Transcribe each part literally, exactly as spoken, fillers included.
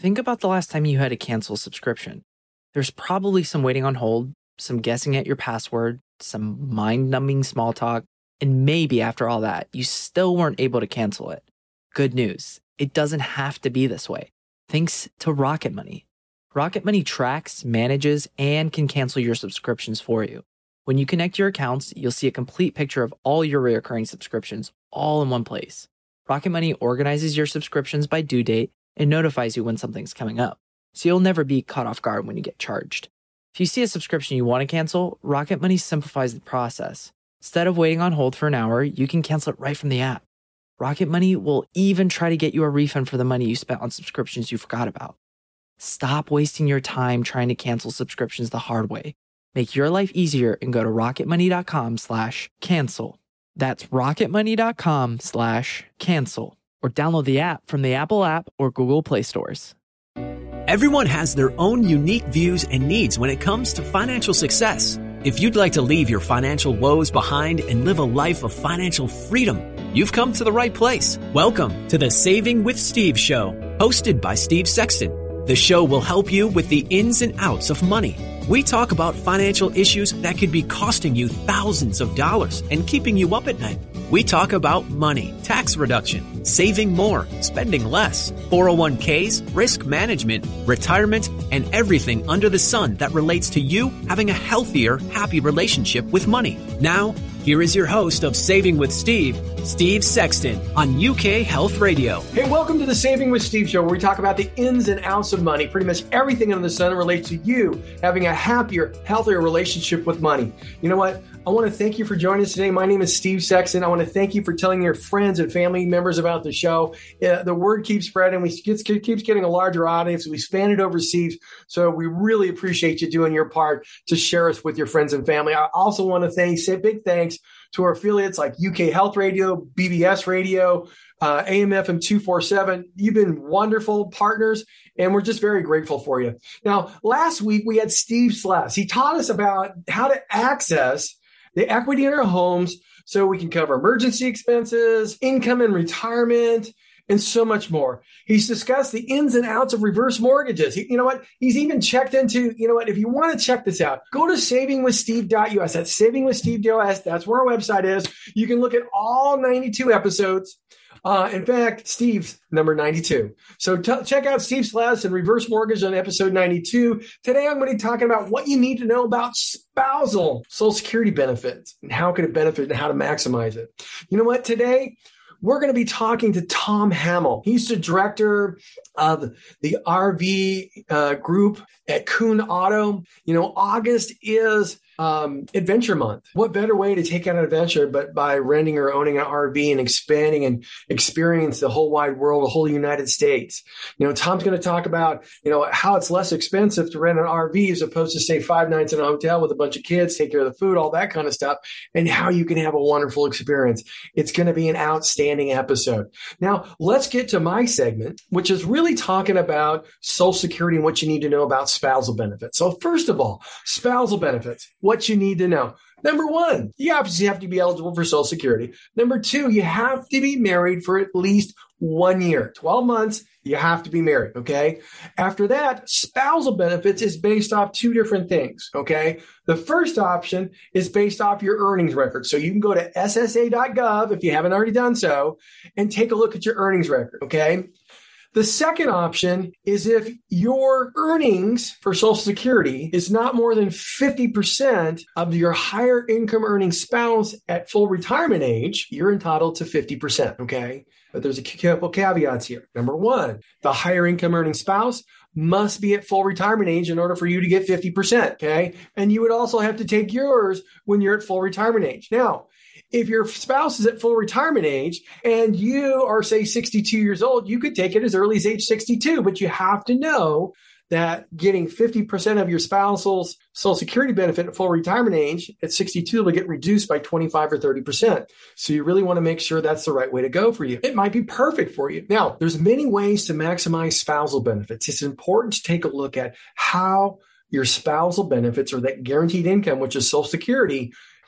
Think about the last time you had to cancel a subscription. There's probably some waiting on hold, some guessing at your password, some mind-numbing small talk, and maybe after all that, you still weren't able to cancel it. Good news, it doesn't have to be this way. Thanks to Rocket Money. Rocket Money tracks, manages, and can cancel your subscriptions for you. When you connect your accounts, you'll see a complete picture of all your recurring subscriptions all in one place. Rocket Money organizes your subscriptions by due date and notifies you when something's coming up, so you'll never be caught off guard when you get charged. If you see a subscription you want to cancel, Rocket Money simplifies the process. Instead of waiting on hold for an hour, you can cancel it right from the app. Rocket Money will even try to get you a refund for the money you spent on subscriptions you forgot about. Stop wasting your time trying to cancel subscriptions the hard way. Make your life easier and go to rocketmoney.com slash cancel. That's rocketmoney.com slash cancel. Or download the app from the Apple app or Google Play stores. Everyone has their own unique views and needs when it comes to financial success. If you'd like to leave your financial woes behind and live a life of financial freedom, you've come to the right place. Welcome to the Saving with Steve show, hosted by Steve Sexton. The show will help you with the ins and outs of money. We talk about financial issues that could be costing you thousands of dollars and keeping you up at night. We talk about money, tax reduction, saving more, spending less, four oh one k's, risk management, retirement, and everything under the sun that relates to you having a healthier, happy relationship with money. Now, here is your host of Saving with Steve, Steve Sexton, on U K Health Radio. Hey, welcome to the Saving with Steve show, where we talk about the ins and outs of money. Pretty much everything under the sun relates to you having a happier, healthier relationship with money. You know what? I want to thank you for joining us today. My name is Steve Sexton. I want to thank you for telling your friends and family members about the show. Uh, the word keeps spreading. We get, keeps getting a larger audience. We expanded overseas. So we really appreciate you doing your part to share us with your friends and family. I also want to thank, say big thanks to our affiliates like U K Health Radio, B B S Radio, uh, A M F M two forty-seven. You've been wonderful partners, and we're just very grateful for you. Now, last week we had Steve Sless. He taught us about how to access the equity in our homes so we can cover emergency expenses, income and retirement, and so much more. He's discussed the ins and outs of reverse mortgages. He, you know what? He's even checked into, you know what? If you want to check this out, go to saving with steve dot u s. That's saving with steve dot u s. That's where our website is. You can look at all ninety-two episodes. Uh, in fact, Steve's number ninety-two. So t- check out Steve Sless and Reverse Mortgage on episode ninety-two. Today, I'm going to be talking about what you need to know about spousal Social Security benefits and how can it benefit and how to maximize it. You know what? Today, we're going to be talking to Tom Hamill. He's the director of the R V uh, group at Kuhn Auto. You know, August is um, Adventure Month. What better way to take out an adventure but by renting or owning an R V and expanding and experience the whole wide world, the whole United States. You know, Tom's going to talk about, you know, how it's less expensive to rent an R V as opposed to stay five nights in a hotel with a bunch of kids, take care of the food, all that kind of stuff, and how you can have a wonderful experience. It's going to be an outstanding episode. Now, let's get to my segment, which is really talking about Social Security and what you need to know about spousal benefits. So first of all, spousal benefits, what you need to know. Number one, you obviously have to be eligible for Social Security. Number two, you have to be married for at least one year, twelve months. You have to be married. Okay. After that, spousal benefits is based off two different things. Okay. The first option is based off your earnings record. So you can go to S S A dot gov if you haven't already done so and take a look at your earnings record. Okay. The second option is if your earnings for Social Security is not more than fifty percent of your higher income earning spouse at full retirement age, you're entitled to fifty percent, okay? But there's a couple caveats here. Number one, the higher income earning spouse must be at full retirement age in order for you to get fifty percent, okay? And you would also have to take yours when you're at full retirement age. Now, if your spouse is at full retirement age and you are, say, sixty-two years old, you could take it as early as age sixty-two, but you have to know that getting fifty percent of your spousal's Social Security benefit at full retirement age at sixty-two will get reduced by twenty-five or thirty percent. So you really want to make sure that's the right way to go for you. It might be perfect for you. Now, there's many ways to maximize spousal benefits. It's important to take a look at how your spousal benefits or that guaranteed income, which is Social Security,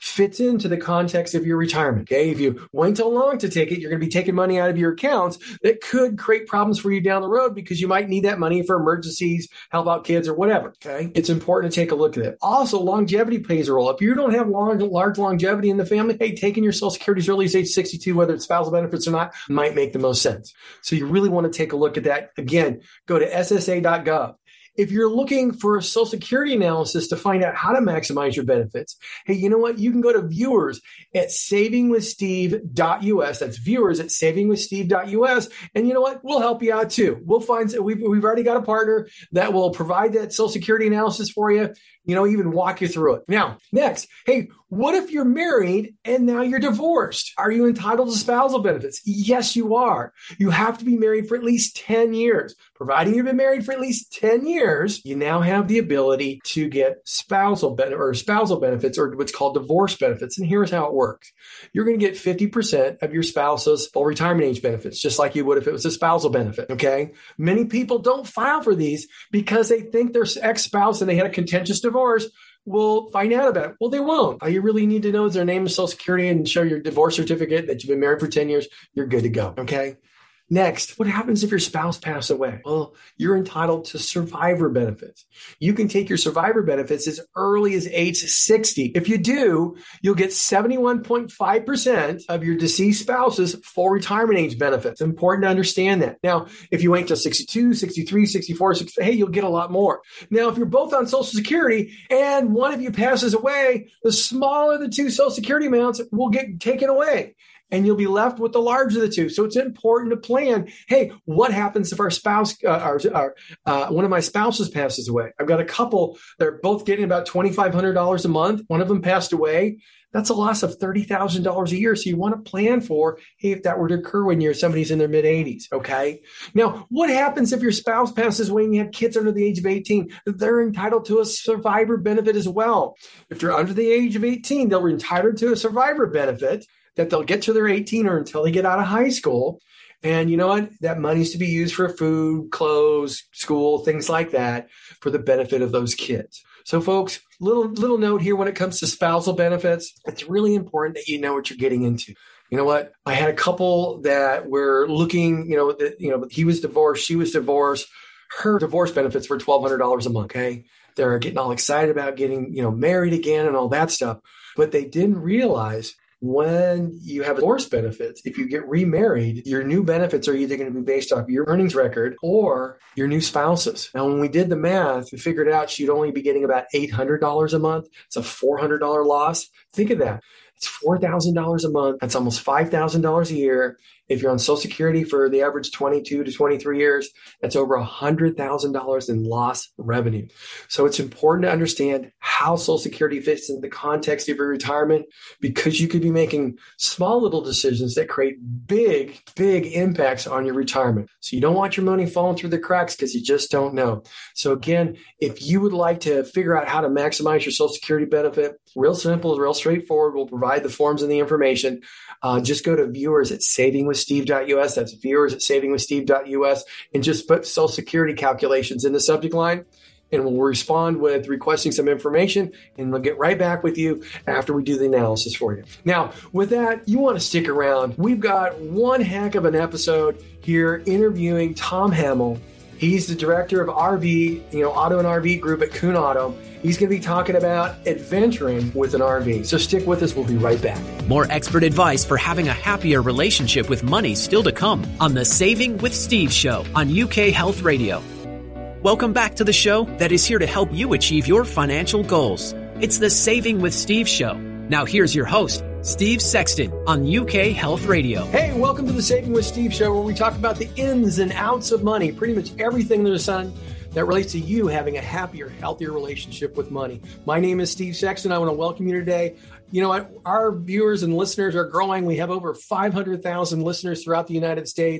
fits into the context of your retirement. Okay. If you wait too long to take it, you're going to be taking money out of your accounts that could create problems for you down the road because you might need that money for emergencies, help out kids or whatever. Okay. It's important to take a look at it. Also, longevity plays a role. If you don't have long, large longevity in the family, hey, taking your Social Security as early as age sixty-two, whether it's spousal benefits or not, might make the most sense. So you really want to take a look at that. Again, go to S S A dot gov. If you're looking for a Social Security analysis to find out how to maximize your benefits, hey, you know what? You can go to viewers at saving with steve dot U S. That's viewers at saving with steve dot U S. And you know what? We'll help you out too. We'll find, we've, we've already got a partner that will provide that Social Security analysis for you, you know, even walk you through it. Now, next, hey, what if you're married and now you're divorced? Are you entitled to spousal benefits? Yes, you are. You have to be married for at least ten years. Providing you've been married for at least ten years, you now have the ability to get spousal ben- or spousal benefits or what's called divorce benefits. And here's how it works. You're going to get fifty percent of your spouse's full retirement age benefits, just like you would if it was a spousal benefit. Okay. Many people don't file for these because they think their ex-spouse and they had a contentious divorce will find out about it. Well, they won't. All you really need to know is their name and Social Security and show your divorce certificate that you've been married for ten years. You're good to go. Okay. Next, what happens if your spouse passed away? Well, you're entitled to survivor benefits. You can take your survivor benefits as early as age sixty. If you do, you'll get seventy-one point five percent of your deceased spouse's full retirement age benefits. It's important to understand that. Now, if you wait till sixty-two, sixty-three, sixty-four, sixty, hey, you'll get a lot more. Now, if you're both on Social Security and one of you passes away, the smaller the two Social Security amounts will get taken away. And you'll be left with the larger of the two. So it's important to plan. Hey, what happens if our spouse, uh, our, our, uh, one of my spouses passes away? I've got a couple. They're both getting about twenty-five hundred dollars a month. One of them passed away. That's a loss of thirty thousand dollars a year. So you want to plan for, hey, if that were to occur when you're somebody's in their mid eighties. Okay. Now, what happens if your spouse passes away and you have kids under the age of eighteen? They're entitled to a survivor benefit as well. If they're under the age of eighteen, they're entitled to a survivor benefit that they'll get to their eighteen or until they get out of high school. And you know what? That money's to be used for food, clothes, school, things like that for the benefit of those kids. So folks, little little note here when it comes to spousal benefits, it's really important that you know what you're getting into. You know what? I had a couple that were looking, you know, that, you know, he was divorced, she was divorced. Her divorce benefits were twelve hundred dollars a month. Okay. They're getting all excited about getting, you know, married again and all that stuff. But they didn't realize when you have divorce benefits, if you get remarried, your new benefits are either going to be based off your earnings record or your new spouse's. Now, when we did the math, we figured out she'd only be getting about eight hundred dollars a month. It's a four hundred dollars loss. Think of that. It's four thousand dollars a month. That's almost five thousand dollars a year. If you're on Social Security for the average twenty-two to twenty-three years, that's over one hundred thousand dollars in lost revenue. So it's important to understand how Social Security fits in the context of your retirement, because you could be making small little decisions that create big, big impacts on your retirement. So you don't want your money falling through the cracks because you just don't know. So again, if you would like to figure out how to maximize your Social Security benefit, real simple, real straightforward, we'll provide the forms and the information. Uh, just go to viewers at saving with steve dot U S. That's viewers at saving with steve dot U S, and just put Social Security calculations in the subject line, and we'll respond with requesting some information, and we'll get right back with you after we do the analysis for you. Now, with that, you want to stick around. We've got one heck of an episode here interviewing Tom Hamill. He's the director of R V, you know, Auto and R V Group at Kuhn Auto. He's going to be talking about adventuring with an R V. So stick with us. We'll be right back. More expert advice for having a happier relationship with money still to come on the Saving with Steve show on U K Health Radio. Welcome back to the show that is here to help you achieve your financial goals. It's the Saving with Steve show. Now here's your host, Steve Sexton on U K Health Radio. Hey, welcome to the Saving with Steve show, where we talk about the ins and outs of money, pretty much everything under the sun that relates to you having a happier, healthier relationship with money. My name is Steve Sexton. I want to welcome you today. You know what? Our viewers and listeners are growing. We have over five hundred thousand listeners throughout the United States.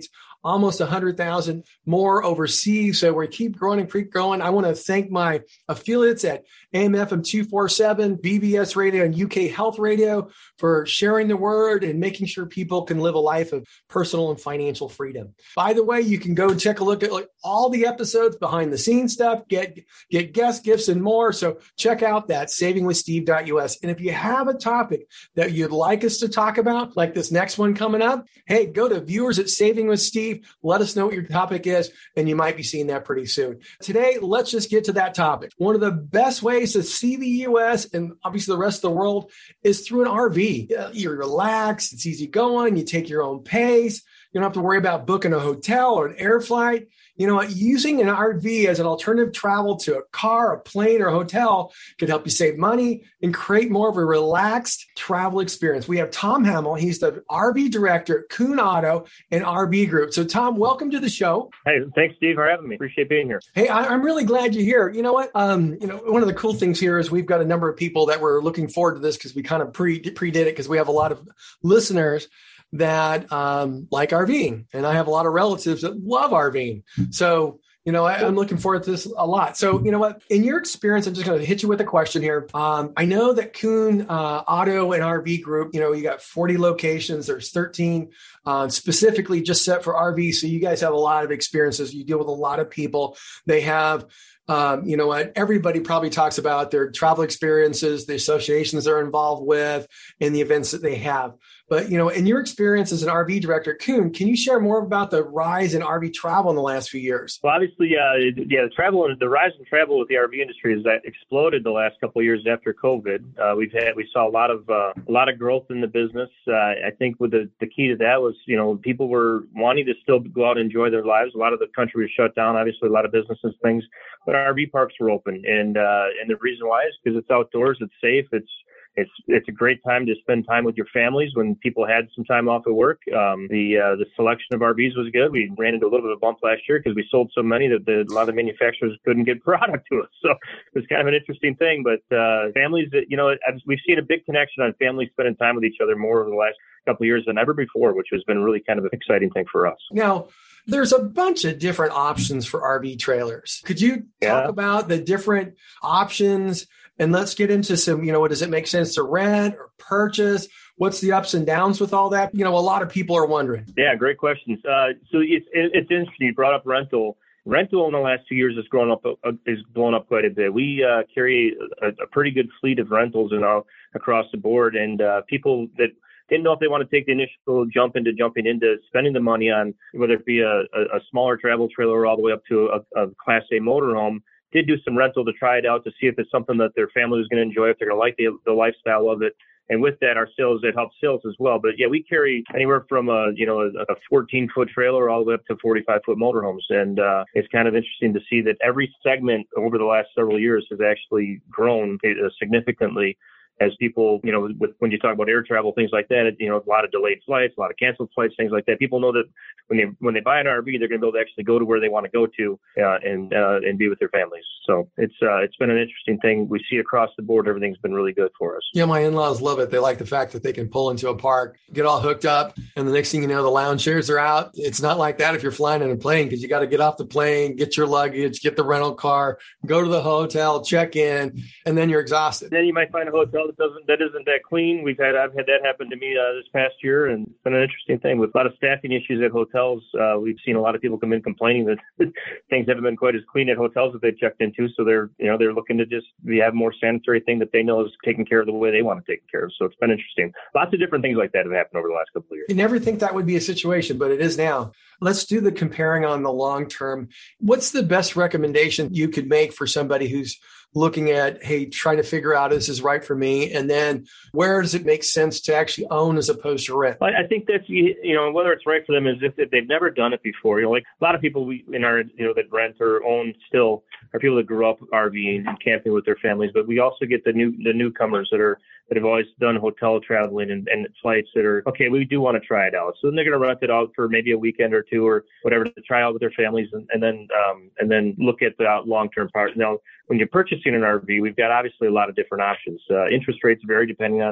almost one hundred thousand more overseas. So we keep growing and keep growing. I want to thank my affiliates at A M F M two forty-seven, B B S Radio, and U K Health Radio for sharing the word and making sure people can live a life of personal and financial freedom. By the way, you can go and take a look at like all the episodes, behind the scenes stuff, get, get guest gifts and more. So check out that saving with steve dot U S. And if you have a topic that you'd like us to talk about, like this next one coming up, hey, go to viewers at Saving with Steve. Let us know what your topic is, and you might be seeing that pretty soon. Today, let's just get to that topic. One of the best ways to see the U S and obviously the rest of the world is through an R V. You're relaxed. It's easy going. You take your own pace. You don't have to worry about booking a hotel or an air flight. You know what? Using an R V as an alternative travel to a car, a plane, or a hotel can help you save money and create more of a relaxed travel experience. We have Tom Hamill. He's the R V director at Kuhn Auto and R V Group. So, Tom, welcome to the show. Hey, thanks, Steve, for having me. Appreciate being here. Hey, I, I'm really glad you're here. You know what? Um, you know, one of the cool things here is we've got a number of people that were looking forward to this because we kind of pre predid it because we have a lot of listeners that um, like RVing, and I have a lot of relatives that love RVing. So, you know, I, I'm looking forward to this a lot. So, you know what, in your experience, I'm just going to hit you with a question here. Um, I know that Kuhn uh, Auto and R V Group, you know, you got forty locations. There's thirteen uh, specifically just set for R V. So you guys have a lot of experiences. You deal with a lot of people. They have Um, you know what? Everybody probably talks about their travel experiences, the associations they're involved with, and the events that they have. But, you know, in your experience as an R V director at Kuhn, can you share more about the rise in R V travel in the last few years? Well, obviously, uh, yeah, the travel, the rise in travel with the R V industry has exploded the last couple of years after COVID. Uh, we've had, we saw a lot of, uh, a lot of growth in the business. Uh, I think with the, the key to that was, you know, people were wanting to still go out and enjoy their lives. A lot of the country was shut down, obviously, a lot of businesses, things, but R V parks were open. And, uh, and the reason why is because it's outdoors, it's safe, it's, It's it's a great time to spend time with your families when people had some time off of work. Um, the uh, the selection of R Vs was good. We ran into a little bit of a bump last year because we sold so many that the, a lot of the manufacturers couldn't get product to us. So it was kind of an interesting thing. But uh, families, that you know, we've seen a big connection on families spending time with each other more over the last couple of years than ever before, which has been really kind of an exciting thing for us. Now, there's a bunch of different options for R V trailers. Could you talk Yeah. about the different options? And let's get into some, you know, does it make sense to rent or purchase? What's the ups and downs with all that? You know, a lot of people are wondering. Yeah, great questions. Uh, so it's, it's interesting. You brought up rental. Rental in the last two years has grown up, uh, is blown up quite a bit. We uh, carry a, a pretty good fleet of rentals in our, across the board, and uh, people that didn't know if they want to take the initial jump into jumping into spending the money on whether it be a, a, a smaller travel trailer all the way up to a, a Class A motorhome, did do some rental to try it out to see if it's something that their family was going to enjoy, if they're going to like the, the lifestyle of it. And with that, our sales, it helps sales as well. But yeah, we carry anywhere from a, you know, a fourteen foot trailer all the way up to forty-five foot motorhomes. And uh, it's kind of interesting to see that every segment over the last several years has actually grown significantly. As people, you know, with, when you talk about air travel, things like that, you know, a lot of delayed flights, a lot of canceled flights, things like that. People know that when they when they buy an R V, they're going to be able to actually go to where they want to go to uh, and uh, and be with their families. So it's uh, it's been an interesting thing. We see across the board, everything's been really good for us. Yeah, my in-laws love it. They like the fact that they can pull into a park, get all hooked up, and the next thing you know, the lounge chairs are out. It's not like that if you're flying in a plane because you got to get off the plane, get your luggage, get the rental car, go to the hotel, check in, and then you're exhausted. Then you might find a hotel that doesn't that isn't that clean. We've had I've had that happen to me uh, this past year, and it's been an interesting thing with a lot of staffing issues at hotels. Uh, we've seen a lot of people come in complaining that things haven't been quite as clean at hotels that they've checked into. So they're you know they're looking to just we have more sanitary thing that they know is taking care of the way they want to take care of. So it's been interesting. Lots of different things like that have happened over the last couple of years. You never think that would be a situation, but it is now. Let's do the comparing on the long term. What's the best recommendation you could make for somebody who's looking at, hey, trying to figure out this is right for me? And then where does it make sense to actually own as opposed to rent? I think that's, you know, whether it's right for them is if they've never done it before. You know, like a lot of people we in our, you know, that rent or own still are people that grew up RVing and camping with their families. But we also get the new, the newcomers that are, that have always done hotel traveling and, and flights that are, okay, we do want to try it out. So then they're going to rent it out for maybe a weekend or two or whatever to try out with their families and, and then, um, and then look at the long-term part. Now, when you're purchasing an R V, we've got obviously a lot of different options. Uh, interest rates vary depending on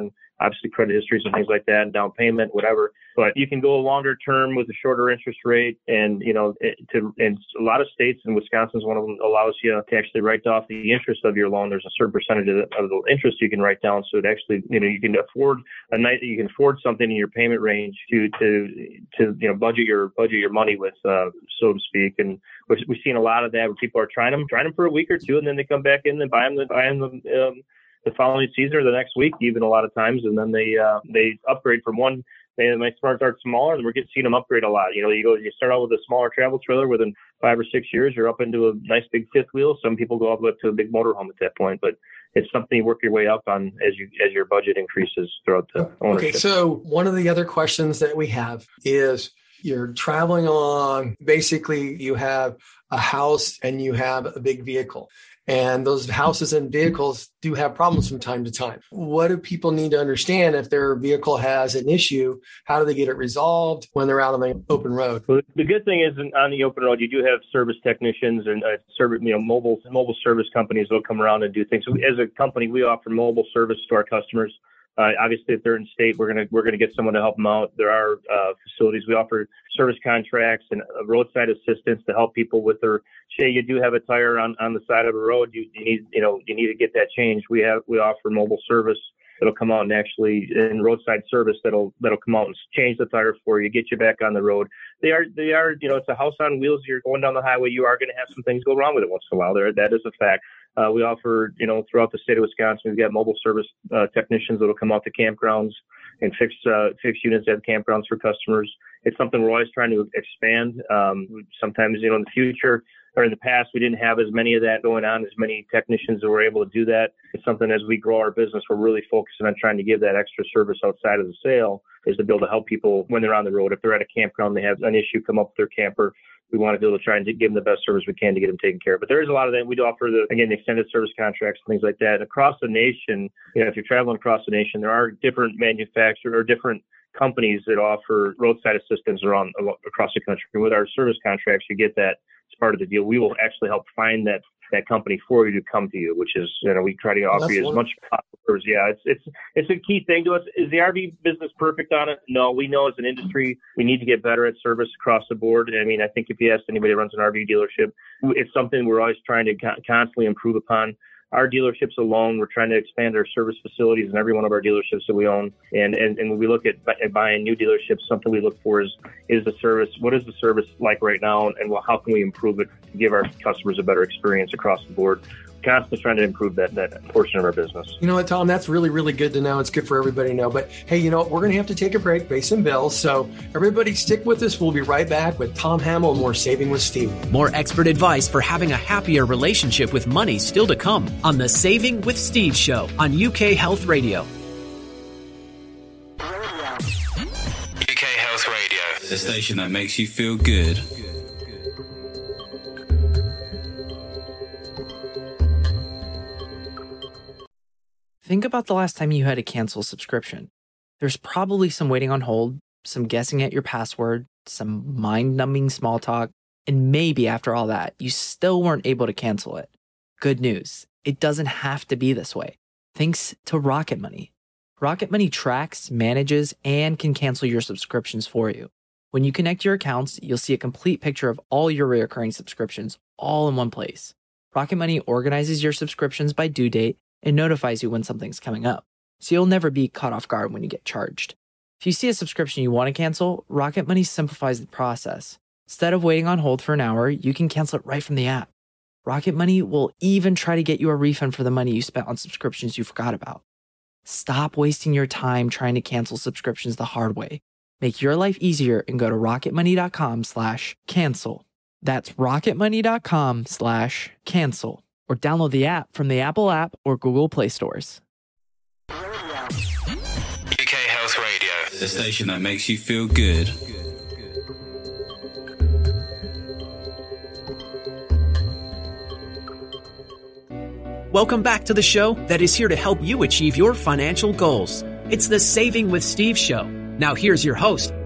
obviously credit histories and things like that, and down payment, whatever. But you can go a longer term with a shorter interest rate, and you know, it, to in a lot of states, and Wisconsin's one of them, allows you to actually write off the interest of your loan. There's a certain percentage of the, of the interest you can write down, so it actually, you know, you can afford a night, you can afford something in your payment range to to to you know budget your budget your money with, uh, so to speak. And we've, we've seen a lot of that where people are trying them, trying them for a week or two, and then they come back in and buy them, buy them um, the following season or the next week, even a lot of times, and then they uh, they upgrade from one. They might start smaller, and we're getting seeing them upgrade a lot. You know, you go, you start out with a smaller travel trailer. Within five or six years, you're up into a nice big fifth wheel. Some people go all the way up to a big motorhome at that point, but it's something you work your way up on as you as your budget increases throughout the ownership. Okay, so one of the other questions that we have is, you're traveling along. Basically, you have a house and you have a big vehicle. And those houses and vehicles do have problems from time to time. What do people need to understand if their vehicle has an issue? How do they get it resolved when they're out on the open road? Well, the good thing is on the open road, you do have service technicians and uh, service, you know, mobile mobile service companies will come around and do things. So as a company, we offer mobile service to our customers. Uh, obviously, if they're in state, we're gonna we're gonna get someone to help them out. There are uh, facilities we offer service contracts and uh, roadside assistance to help people with their. Say you do have a tire on, on the side of a road, you, you need you know you need to get that changed. We have we offer mobile service that'll come out and actually in roadside service that'll that'll come out and change the tire for you, get you back on the road. They are they are you know it's a house on wheels. You're going down the highway. You are going to have some things go wrong with it once in a while. There that is a fact. Uh, we offer, you know, throughout the state of Wisconsin, we've got mobile service uh, technicians that will come out to campgrounds and fix uh, fix units at campgrounds for customers. It's something we're always trying to expand. Um, sometimes, you know, in the future or in the past, we didn't have as many of that going on, as many technicians that were able to do that. It's something as we grow our business, we're really focusing on trying to give that extra service outside of the sale, is to be able to help people when they're on the road. If they're at a campground, they have an issue come up with their camper. We want to be able to try and give them the best service we can to get them taken care of. But there is a lot of that. We do offer, the, again, the extended service contracts and things like that. And across the nation, you know, if you're traveling across the nation, there are different manufacturers or different companies that offer roadside assistance around across the country. And with our service contracts, you get that as part of the deal. We will actually help find that that company for you to come to you, which is, you know, we try to offer That's you as much possible. Yeah, it's it's it's a key thing to us. Is the R V business perfect on it? No, we know as an industry we need to get better at service across the board. I mean, I think if you ask anybody who runs an R V dealership, it's something we're always trying to constantly improve upon. Our dealerships alone, we're trying to expand our service facilities in every one of our dealerships that we own. And and, and when we look at, at buying new dealerships, something we look for is is the service. What is the service like right now? And well, how can we improve it to give our customers a better experience across the board? Constantly trying to improve that that portion of our business. You know what, Tom? That's really, really good to know. It's good for everybody to know. But hey, you know what? We're going to have to take a break, pay some bills. So everybody stick with us. We'll be right back with Tom Hamill and more Saving with Steve. More expert advice for having a happier relationship with money still to come on the Saving with Steve show on U K Health Radio. U K Health Radio, the station that makes you feel good. Think about the last time you had to cancel a subscription. There's probably some waiting on hold, some guessing at your password, some mind-numbing small talk, and maybe after all that, you still weren't able to cancel it. Good news, it doesn't have to be this way. Thanks to Rocket Money. Rocket Money tracks, manages, and can cancel your subscriptions for you. When you connect your accounts, you'll see a complete picture of all your recurring subscriptions all in one place. Rocket Money organizes your subscriptions by due date and notifies you when something's coming up, so you'll never be caught off guard when you get charged. If you see a subscription you want to cancel, Rocket Money simplifies the process. Instead of waiting on hold for an hour, you can cancel it right from the app. Rocket Money will even try to get you a refund for the money you spent on subscriptions you forgot about. Stop wasting your time trying to cancel subscriptions the hard way. Make your life easier and go to rocketmoney.com slash cancel. That's rocketmoney.com slash cancel. Or download the app from the Apple app or Google Play stores. U K Health Radio, the station that makes you feel good. Welcome back to the show that is here to help you achieve your financial goals. It's the Saving with Steve show. Now here's your host,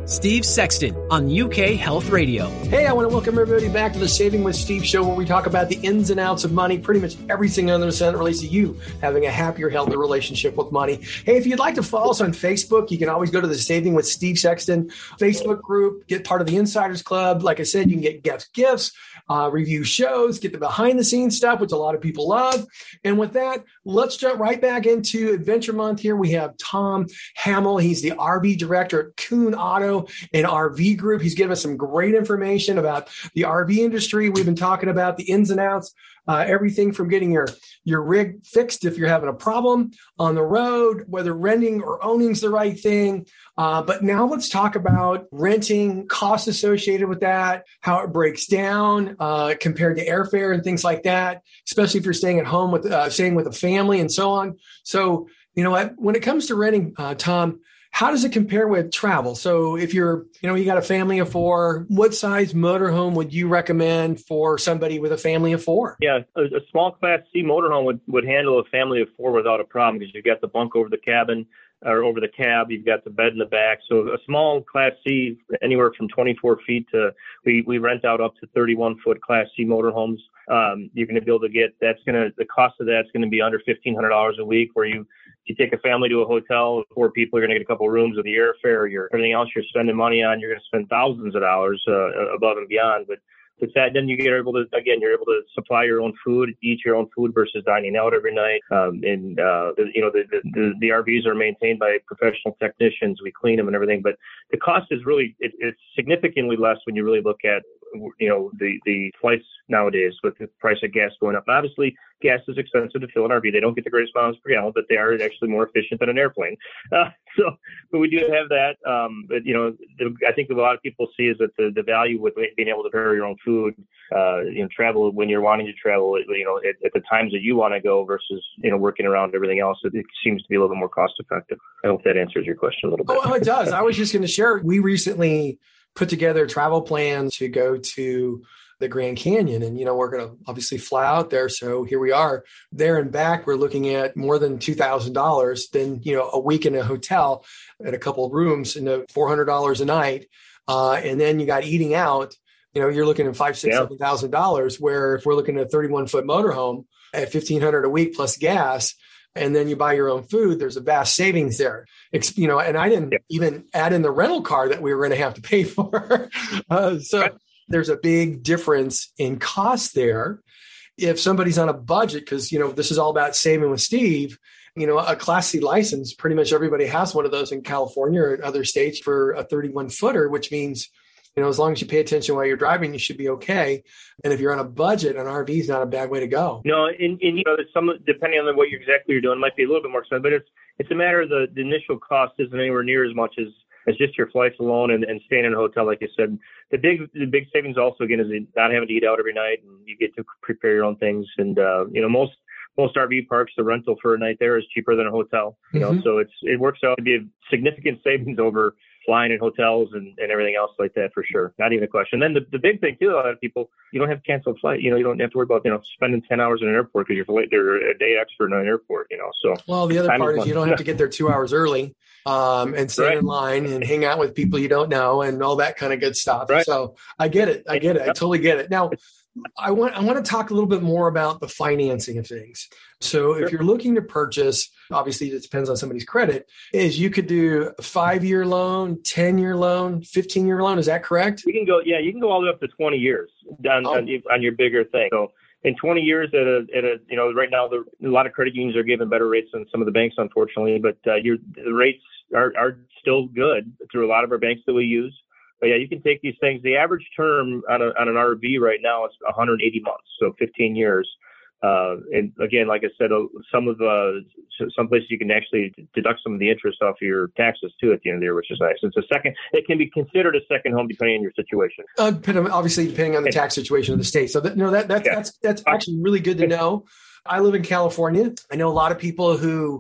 Steve Sexton on U K Health Radio. Hey, I want to welcome everybody back to the Saving with Steve show, where we talk about the ins and outs of money, pretty much everything under the sun that relates to you having a happier, healthier relationship with money. Hey, if you'd like to follow us on Facebook, you can always go to the Saving with Steve Sexton Facebook group, get part of the Insiders Club. Like I said, you can get gifts, gifts, uh, review shows, get the behind the scenes stuff, which a lot of people love. And with that, let's jump right back into Adventure Month here. We have Tom Hamill. He's the R V director at Kuhn Auto and R V Group. He's given us some great information about the R V industry. We've been talking about the ins and outs, uh, everything from getting your, your rig fixed if you're having a problem on the road, whether renting or owning is the right thing. Uh, but now let's talk about renting, costs associated with that, how it breaks down uh, compared to airfare and things like that, especially if you're staying at home with, uh, staying with a family and so on. So, you know what, when it comes to renting, uh, Tom, how does it compare with travel? So if you're, you know, you got a family of four, what size motorhome would you recommend for somebody with a family of four? Yeah, a, a small Class C motorhome would, would handle a family of four without a problem, because you've got the bunk over the cabin or over the cab, you've got the bed in the back. So a small Class C, anywhere from twenty-four feet to, we, we rent out up to thirty-one foot Class C motorhomes. Um, you're going to be able to get, that's going to, the cost of that's going to be under fifteen hundred dollars a week, where you, you take a family to a hotel, four people, you're going to get a couple of rooms with the airfare, your everything else you're spending money on, you're going to spend thousands of dollars uh, above and beyond. But with that, then you get able to, again, you're able to supply your own food, eat your own food versus dining out every night. Um, and, uh, the, you know, the, the, the R Vs are maintained by professional technicians. We clean them and everything. But the cost is really, it, it's significantly less when you really look at, you know, the, the flights nowadays with the price of gas going up. And obviously, gas is expensive to fill an R V. They don't get the greatest miles per gallon, but they are actually more efficient than an airplane. Uh, so, but we do have that. Um, but, you know, the, I think what a lot of people see is that the, the value with being able to prepare your own food, uh, you know, travel when you're wanting to travel, you know, at, at the times that you want to go versus, you know, working around everything else, it, it seems to be a little bit more cost effective. I hope that answers your question a little bit. Oh, it does. I was just going to share, we recently put together travel plans to go to the Grand Canyon. And, you know, we're going to obviously fly out there. So here we are there and back. We're looking at more than two thousand dollars. Then, you know, a week in a hotel at a couple of rooms and four hundred dollars a night. Uh, and then you got eating out, you know, you're looking at five, six, yeah. seven thousand dollars, where if we're looking at a thirty-one foot motorhome at fifteen hundred dollars a week plus gas, and then you buy your own food, there's a vast savings there. It's, you know, and I didn't yeah. even add in the rental car that we were going to have to pay for. uh, so right. There's a big difference in cost there. If somebody's on a budget, because, you know, this is all about saving with Steve, you know, a Class C license, pretty much everybody has one of those in California or in other states for a thirty-one footer, which means, you know, as long as you pay attention while you're driving, you should be okay. And if you're on a budget, an R V is not a bad way to go. No, and, and you know, some depending on what you're exactly you're doing, might be a little bit more expensive, but it's it's a matter of the, the initial cost isn't anywhere near as much as, as just your flights alone and, and staying in a hotel, like you said. The big the big savings also, again, is not having to eat out every night, and you get to prepare your own things. And, uh, you know, most most R V parks, the rental for a night there is cheaper than a hotel. You know, mm-hmm. so it's it works out to be a significant savings over flying in hotels and, and everything else like that, for sure. Not even a question. Then the, the big thing too, a lot of people, you don't have to cancel a flight. You know, you don't have to worry about, you know, spending ten hours in an airport because you're late. They're a day extra in an airport, you know, so. Well, the other part is, is you don't have to get there two hours early um, and stand right. in line and hang out with people you don't know and all that kind of good stuff. Right. So I get it. I get it. I totally get it. Now, I want I want to talk a little bit more about the financing of things. So if you're looking to purchase, obviously it depends on somebody's credit, is you could do a five-year loan, ten-year loan, fifteen-year loan. Is that correct? You can go, yeah, you can go all the way up to twenty years on, oh. on, on your bigger thing. So in twenty years, at a, at a you know, right now, the, a lot of credit unions are giving better rates than some of the banks, unfortunately, but uh, your the rates are, are still good through a lot of our banks that we use. But yeah, you can take these things. The average term on, a, on an R V right now is one hundred eighty months, so fifteen years. Uh, and again, like I said, uh, some of uh, some places you can actually deduct some of the interest off of your taxes too at the end of the year, which is nice. It's a second. It can be considered a second home depending on your situation. Uh, obviously, depending on the tax situation of the state. So that, no, that that's, yeah. that's that's actually really good to know. I live in California. I know a lot of people who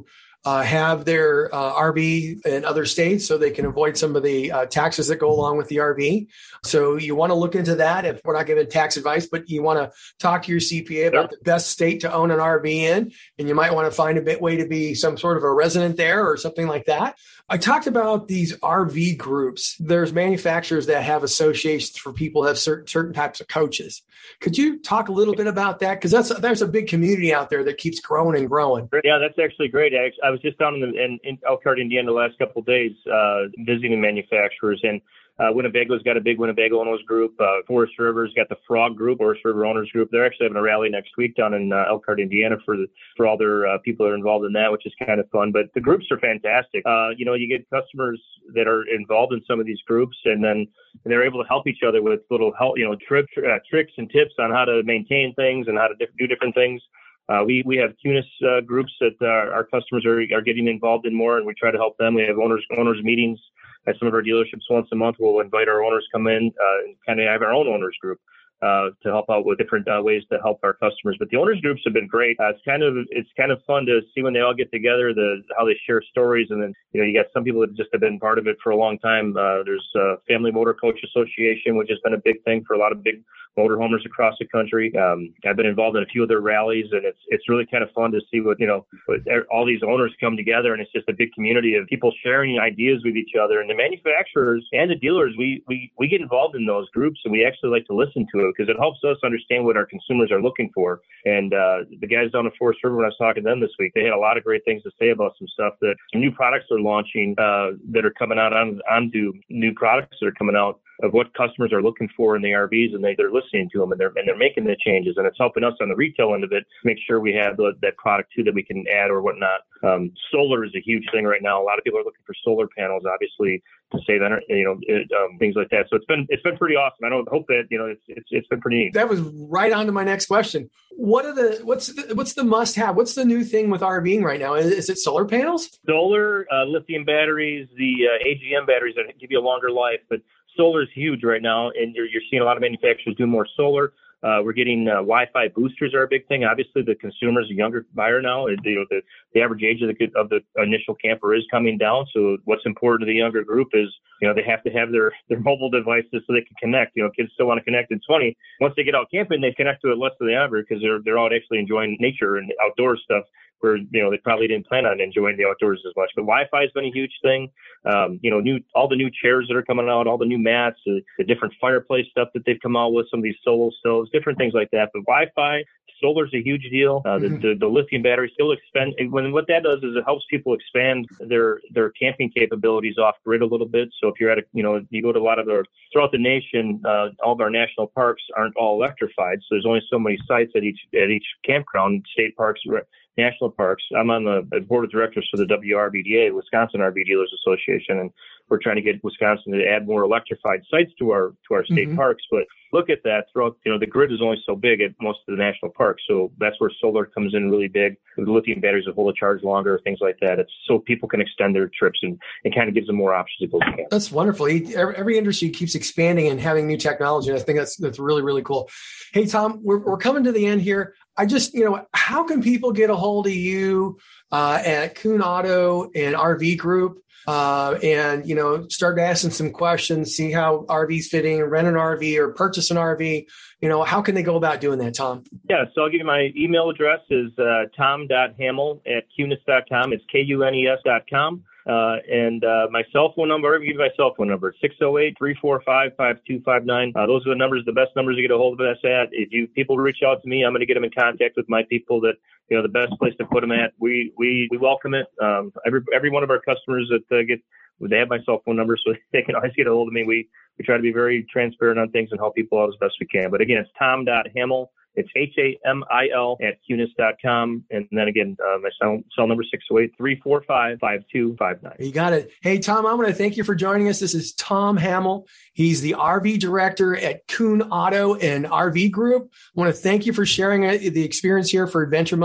uh, have their uh, R V in other states so they can avoid some of the uh, taxes that go along with the R V. So you want to look into that if we're not giving tax advice, but you want to talk to your C P A about the best state to own an R V in, and you might want to find a bit way to be some sort of a resident there or something like that. I talked about these R V groups. There's manufacturers that have associations for people who have certain certain types of coaches. Could you talk a little bit about that? Because that's there's a big community out there that keeps growing and growing. Yeah, that's actually great. I, I was just down in, the, in, in Elkhart, Indiana, the last couple of days uh, visiting manufacturers, and Uh, Winnebago's got a big Winnebago owners group. Uh, Forest River's got the Frog Group, Forest River owners group. They're actually having a rally next week down in uh, Elkhart, Indiana for the, for all their uh, people that are involved in that, which is kind of fun. But the groups are fantastic. Uh, you know, you get customers that are involved in some of these groups, and then and they're able to help each other with little help, you know, trip, uh, tricks and tips on how to maintain things and how to diff- do different things. Uh, we, we have Q N I S uh, groups that uh, our customers are, are getting involved in more, and we try to help them. We have owners owners meetings at some of our dealerships once a month. We'll invite our owners come in uh, and kind of have our own owners group uh, to help out with different uh, ways to help our customers. But the owners groups have been great. Uh, it's kind of it's kind of fun to see when they all get together, the how they share stories, and then you know you got some people that just have been part of it for a long time. Uh, there's uh, Family Motor Coach Association, which has been a big thing for a lot of big motorhomers across the country. Um, I've been involved in a few of their rallies, and it's it's really kind of fun to see what, you know, what, all these owners come together, and it's just a big community of people sharing ideas with each other. And the manufacturers and the dealers, we we, we get involved in those groups, and we actually like to listen to it because it helps us understand what our consumers are looking for. And uh, the guys down at Forest River, when I was talking to them this week, they had a lot of great things to say about some stuff that some new products they're launching uh, that are coming out on onto new products that are coming out of what customers are looking for in the R Vs, and they, they're listening to them, and they're and they're making the changes, and it's helping us on the retail end of it make sure we have the, that product too that we can add or whatnot. Um, solar is a huge thing right now. A lot of people are looking for solar panels, obviously, to save energy, you know, it, um, things like that. So it's been it's been pretty awesome. I don't hope that you know it's it's it's been pretty neat. That was right on to my next question. What are the what's the, what's the must have? What's the new thing with RVing right now? Is, is it solar panels? Solar, uh, lithium batteries, the uh, A G M batteries that give you a longer life, but solar is huge right now, and you're, you're seeing a lot of manufacturers do more solar. Uh, we're getting uh, Wi-Fi boosters are a big thing. Obviously, the consumer is a younger buyer now. You know, the, the average age of the, of the initial camper is coming down. So what's important to the younger group is, you know, they have to have their, their mobile devices so they can connect. You know, kids still want to connect. It's funny. Once they get out camping, they connect to it less than ever because they're, they're out actually enjoying nature and outdoor stuff, where, you know, they probably didn't plan on enjoying the outdoors as much. But Wi-Fi has been a huge thing. Um, you know, new all the new chairs that are coming out, all the new mats, the, the different fireplace stuff that they've come out with, some of these solo stoves, different things like that. But Wi-Fi, solar's a huge deal. Uh, the, mm-hmm. the, the lithium battery still expand. When what that does is it helps people expand their their camping capabilities off grid a little bit. So if you're at a, you know, you go to a lot of our throughout the nation, uh, all of our national parks aren't all electrified. So there's only so many sites at each at each campground, state parks, national parks. I'm on the board of directors for the W R B D A, Wisconsin R V Dealers Association, and we're trying to get Wisconsin to add more electrified sites to our to our state mm-hmm. parks. But look at that throughout, you know, the grid is only so big at most of the national parks. So that's where solar comes in really big. The lithium batteries will hold a charge longer, things like that. It's so people can extend their trips, and it kind of gives them more options to go camp. That's wonderful. Every industry keeps expanding and having new technology. I think that's that's really, really cool. Hey, Tom, we're we're coming to the end here. I just, you know, how can people get a hold of you uh, at Kuhn Auto and R V Group uh, and, you know, start asking some questions, see how R Vs fitting, rent an R V or purchase an R V? You know, how can they go about doing that, Tom? Yeah, so I'll give you my email address is uh, tom dot hamel at kunis dot com. It's K U N E S dot com. Uh, and uh, my cell phone number, I'll give you my cell phone number, six oh eight, three four five, five two five nine. Uh, those are the numbers, the best numbers to get a hold of us at. If you people reach out to me, I'm going to get them in contact with my people that, you know, the best place to put them at. We we, we welcome it. Um, every every one of our customers that uh, get, they have my cell phone number, so they can always get a hold of me. We, we try to be very transparent on things and help people out as best we can. But again, it's tom dot hamel. It's H A M I L at kunis dot com. And then again, uh, my cell, cell number six oh eight, three four five, five two five nine. You got it. Hey, Tom, I want to thank you for joining us. This is Tom Hamel. He's the R V director at Kuhn Auto and R V Group. I want to thank you for sharing the experience here for Adventure Month.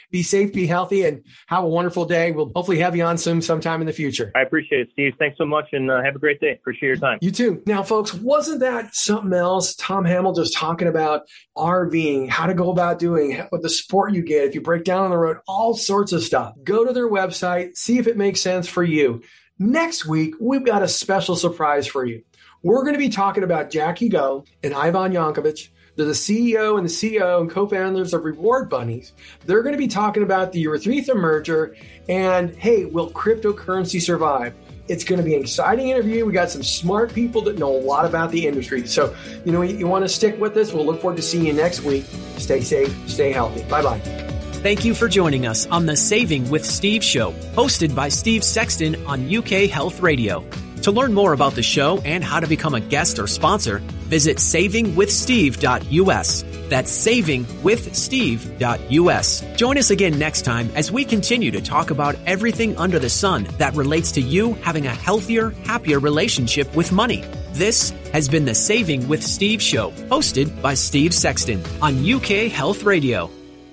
Be safe, be healthy, and have a wonderful day. We'll hopefully have you on soon sometime in the future. I appreciate it, Steve. Thanks so much, and uh, have a great day. Appreciate your time. You too. Now, folks, wasn't that something else? Tom Hamill just talking about RVing, how to go about doing, what the support you get if you break down on the road, all sorts of stuff. Go to their website, see if it makes sense for you. Next week, we've got a special surprise for you. We're going to be talking about Jackie Go and Ivan Yankovic. They're the C E O and the C E O and co-founders of Reward Bunnies. They're going to be talking about the Urethra merger and, hey, will cryptocurrency survive? It's going to be an exciting interview. We got some smart people that know a lot about the industry. So, you know, you, you want to stick with us. We'll look forward to seeing you next week. Stay safe, stay healthy. Bye-bye. Thank you for joining us on the Saving with Steve show, hosted by Steve Sexton on U K Health Radio. To learn more about the show and how to become a guest or sponsor, visit saving with steve dot u s. That's saving with steve dot u s. Join us again next time as we continue to talk about everything under the sun that relates to you having a healthier, happier relationship with money. This has been the Saving with Steve show, hosted by Steve Sexton on U K Health Radio.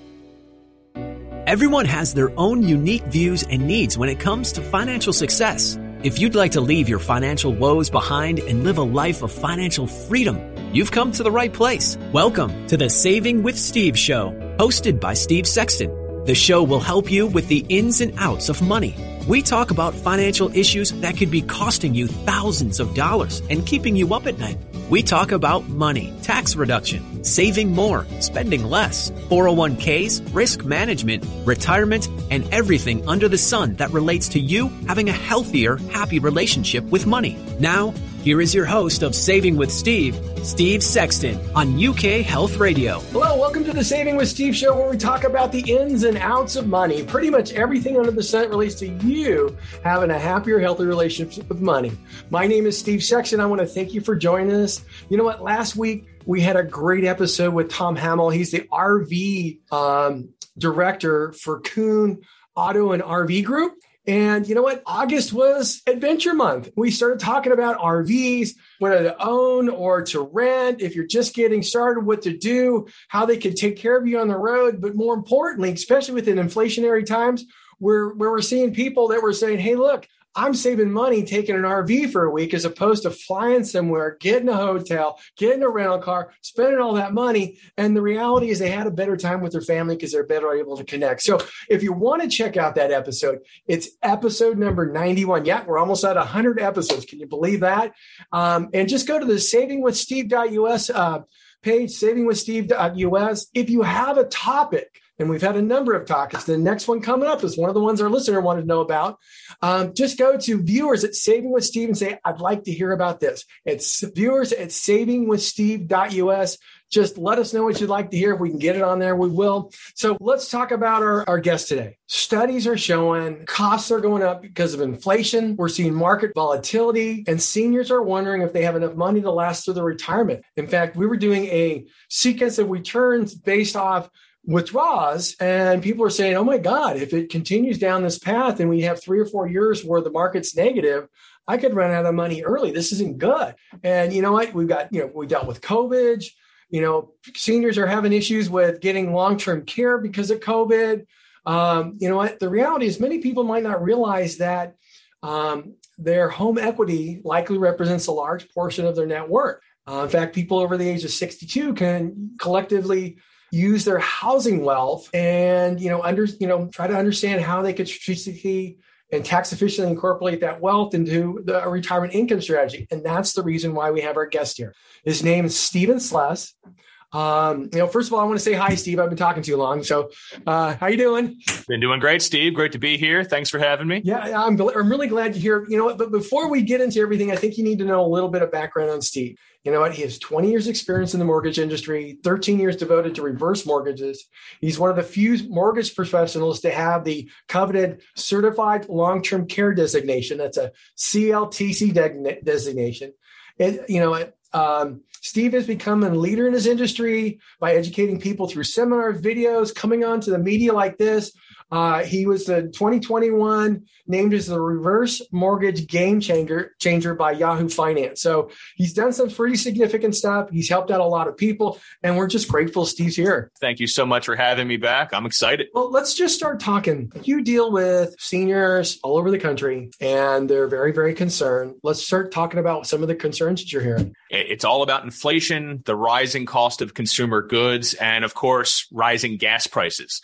Everyone has their own unique views and needs when it comes to financial success. If you'd like to leave your financial woes behind and live a life of financial freedom, you've come to the right place. Welcome to the Saving with Steve show, hosted by Steve Sexton. The show will help you with the ins and outs of money. We talk about financial issues that could be costing you thousands of dollars and keeping you up at night. We talk about money, tax reduction, saving more, spending less, four oh one k's, risk management, retirement, and everything under the sun that relates to you having a healthier, happy relationship with money. Now, here is your host of Saving with Steve, Steve Sexton, on U K Health Radio. Hello, welcome to the Saving with Steve show, where we talk about the ins and outs of money. Pretty much everything under the sun relates to you having a happier, healthy relationship with money. My name is Steve Sexton. I want to thank you for joining us. You know what? Last week, we had a great episode with Tom Hamill. He's the R V um, director for Kuhn Auto and R V Group. And you know what? August was Adventure Month. We started talking about R Vs, whether to own or to rent, if you're just getting started, what to do, how they can take care of you on the road. But more importantly, especially within inflationary times, where, where we're seeing people that were saying, hey, look, I'm saving money taking an R V for a week as opposed to flying somewhere, getting a hotel, getting a rental car, spending all that money. And the reality is they had a better time with their family because they're better able to connect. So if you want to check out that episode, it's episode number ninety-one. Yeah, we're almost at one hundred episodes. Can you believe that? Um, and just go to the saving with steve dot u s uh, page, saving with steve dot u s. If you have a topic, and we've had a number of topics. The next one coming up is one of the ones our listener wanted to know about. Um, just go to viewers at Saving with Steve and say, I'd like to hear about this. It's viewers at saving with steve dot u s. Just let us know what you'd like to hear. If we can get it on there, we will. So let's talk about our, our guest today. Studies are showing costs are going up because of inflation. We're seeing market volatility, and seniors are wondering if they have enough money to last through their retirement. In fact, we were doing a sequence of returns based off withdrawals, and people are saying, oh my God, if it continues down this path and we have three or four years where the market's negative, I could run out of money early. This isn't good. And you know what? We've got, you know, we dealt with COVID. You know, seniors are having issues with getting long-term care because of COVID. Um, you know what? The reality is many people might not realize that um, their home equity likely represents a large portion of their net worth. Uh, in fact, people over the age of sixty-two can collectively use their housing wealth and, you know, under, you know, try to understand how they could strategically and tax efficiently incorporate that wealth into the retirement income strategy. And that's the reason why we have our guest here. His name is Steven Sless. Um, you know, first of all, I want to say hi, Steve. I've been talking too long. So uh, how you doing? Been doing great, Steve. Great to be here. Thanks for having me. Yeah, I'm, I'm really glad to hear, you know what, but before we get into everything, I think you need to know a little bit of background on Steve. You know what? He has twenty years experience in the mortgage industry, thirteen years devoted to reverse mortgages. He's one of the few mortgage professionals to have the coveted Certified Long-Term Care designation. That's a C L T C de- designation. It, you know, um, Steve has become a leader in his industry by educating people through seminars, videos, coming on to the media like this, Uh, he was the twenty twenty-one named as the reverse mortgage game changer, changer by Yahoo Finance. So he's done some pretty significant stuff. He's helped out a lot of people, and we're just grateful Steve's here. Thank you so much for having me back. I'm excited. Well, let's just start talking. You deal with seniors all over the country, and they're very, very concerned. Let's start talking about some of the concerns that you're hearing. It's all about inflation, the rising cost of consumer goods, and of course, rising gas prices.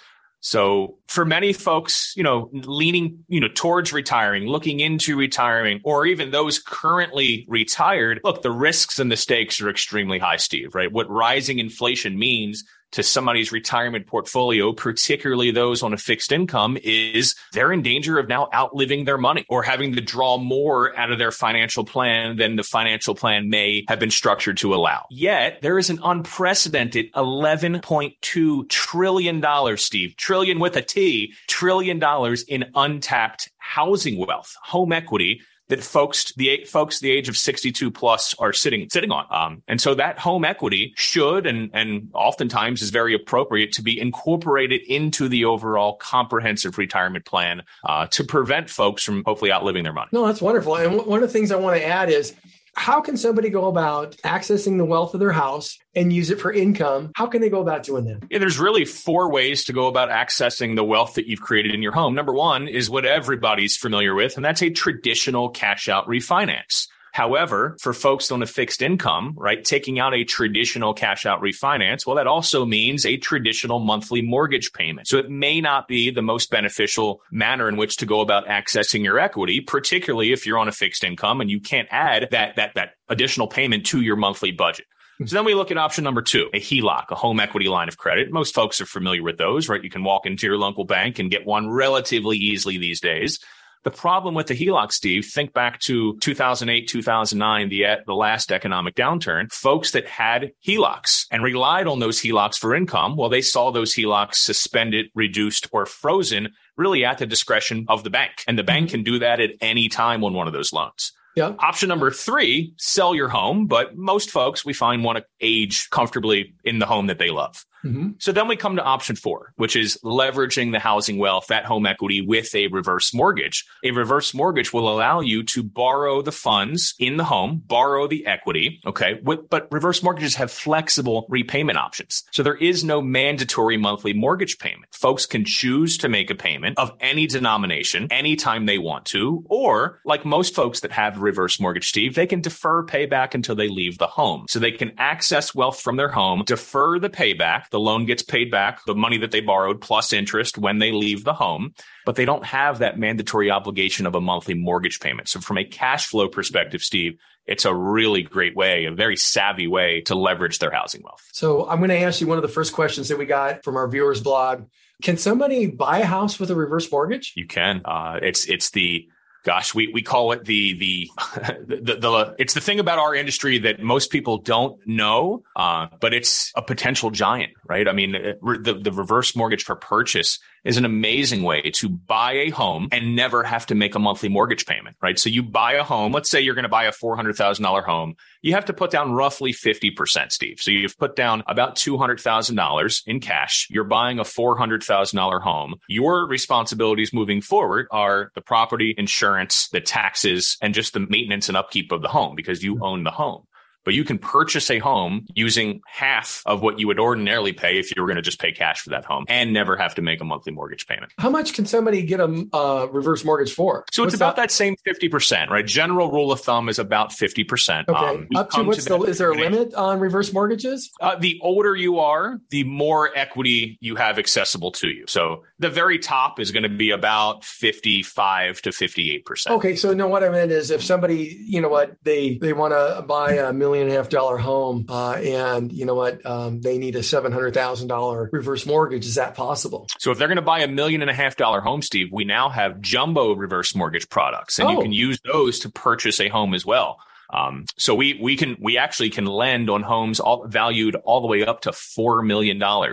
So for many folks, you know, leaning, you know, towards retiring, looking into retiring, or even those currently retired, look, the risks and the stakes are extremely high, Steve, right? What rising inflation means to somebody's retirement portfolio, particularly those on a fixed income, is they're in danger of now outliving their money or having to draw more out of their financial plan than the financial plan may have been structured to allow. Yet there is an unprecedented eleven point two trillion dollars, Steve, trillion with a T, trillion dollars in untapped housing wealth, home equity, that folks, the folks the age of sixty-two plus are sitting sitting on. Um, and so that home equity should and and oftentimes is very appropriate to be incorporated into the overall comprehensive retirement plan uh, to prevent folks from hopefully outliving their money. No, that's wonderful. And w- one of the things I want to add is, how can somebody go about accessing the wealth of their house and use it for income? How can they go about doing that? Yeah, there's really four ways to go about accessing the wealth that you've created in your home. Number one is what everybody's familiar with, and that's a traditional cash out refinance. However, for folks on a fixed income, right, taking out a traditional cash out refinance, well, that also means a traditional monthly mortgage payment. So it may not be the most beneficial manner in which to go about accessing your equity, particularly if you're on a fixed income and you can't add that, that, that additional payment to your monthly budget. So then we look at option number two, a H E L O C, a home equity line of credit. Most folks are familiar with those, right? You can walk into your local bank and get one relatively easily these days. The problem with the H E L O C, Steve, think back to two thousand eight, two thousand nine, the, the last economic downturn. Folks that had H E L O Cs and relied on those H E L O Cs for income, well, they saw those H E L O Cs suspended, reduced, or frozen really at the discretion of the bank. And the bank can do that at any time on one of those loans. Yeah. Option number three, sell your home. But most folks we find want to age comfortably in the home that they love. Mm-hmm. So then we come to option four, which is leveraging the housing wealth, that home equity with a reverse mortgage. A reverse mortgage will allow you to borrow the funds in the home, borrow the equity. Okay. But reverse mortgages have flexible repayment options. So there is no mandatory monthly mortgage payment. Folks can choose to make a payment of any denomination anytime they want to, or like most folks that have reverse mortgage, Steve, they can defer payback until they leave the home. So they can access wealth from their home, defer the payback. The loan gets paid back, the money that they borrowed plus interest when they leave the home, but they don't have that mandatory obligation of a monthly mortgage payment. So from a cash flow perspective, Steve, it's a really great way, a very savvy way to leverage their housing wealth. So I'm going to ask you one of the first questions that we got from our viewers blog. Can somebody buy a house with a reverse mortgage? You can. Uh, it's it's the Gosh, we, we call it the, the, the, the, it's the thing about our industry that most people don't know, uh, but it's a potential giant, right? I mean, the, the reverse mortgage for purchase is an amazing way to buy a home and never have to make a monthly mortgage payment, right? So you buy a home, let's say you're going to buy a four hundred thousand dollars home. You have to put down roughly fifty percent, Steve. So you've put down about two hundred thousand dollars in cash. You're buying a four hundred thousand dollars home. Your responsibilities moving forward are the property, insurance, the taxes, and just the maintenance and upkeep of the home because you own the home. But you can purchase a home using half of what you would ordinarily pay if you were going to just pay cash for that home and never have to make a monthly mortgage payment. How much can somebody get a uh, reverse mortgage for? So what's it's about that? that same fifty percent, right? General rule of thumb is about fifty percent. Okay. Um, Up to what's to the, is there a limit on reverse mortgages? Uh, the older you are, the more equity you have accessible to you. So the very top is going to be about fifty-five to fifty-eight percent. Okay. So no, what I meant is if somebody, you know what, they, they want to buy a million and a half dollar home uh, and you know what, um, they need a seven hundred thousand dollars reverse mortgage. Is that possible? So if they're going to buy a million and a half dollar home, Steve, we now have jumbo reverse mortgage products and oh. you can use those to purchase a home as well. Um, so we, we can, we actually can lend on homes all valued all the way up to four million dollars.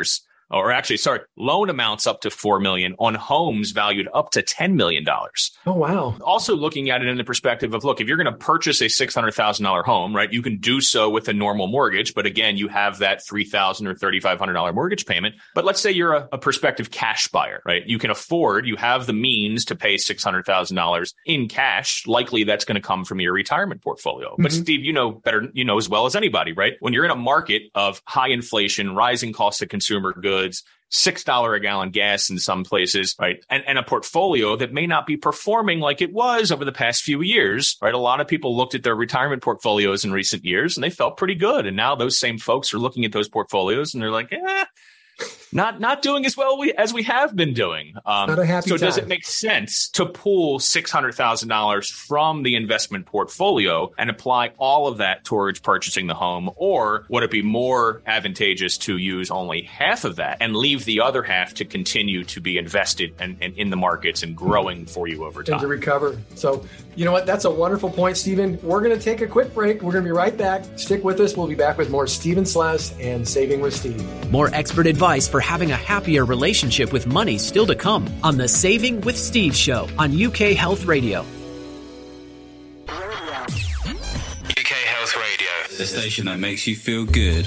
or actually, sorry, loan amounts up to four million dollars on homes valued up to ten million dollars. Oh, wow. Also looking at it in the perspective of, look, if you're going to purchase a six hundred thousand dollars home, right, you can do so with a normal mortgage. But again, you have that three thousand dollars or three thousand five hundred dollars mortgage payment. But let's say you're a, a prospective cash buyer, right? You can afford, you have the means to pay six hundred thousand dollars in cash. Likely that's going to come from your retirement portfolio. Mm-hmm. But Steve, you know better, you know as well as anybody, right? When you're in a market of high inflation, rising cost of consumer goods, six dollars a gallon gas in some places, right? And, and a portfolio that may not be performing like it was over the past few years, right? A lot of people looked at their retirement portfolios in recent years and they felt pretty good. And now those same folks are looking at those portfolios and they're like, eh, not not doing as well we, as we have been doing. Um, Not a happy so time. does it make sense to pull six hundred thousand dollars from the investment portfolio and apply all of that towards purchasing the home? Or would it be more advantageous to use only half of that and leave the other half to continue to be invested and, and in the markets and growing for you over time? And to recover. So, you know what? That's a wonderful point, Stephen. We're going to take a quick break. We're going to be right back. Stick with us. We'll be back with more Stephen Sless and Saving with Steve. More expert advice for having a happier relationship with money still to come on the Saving with Steve show on U K Health Radio. U K Health Radio, the station that makes you feel good.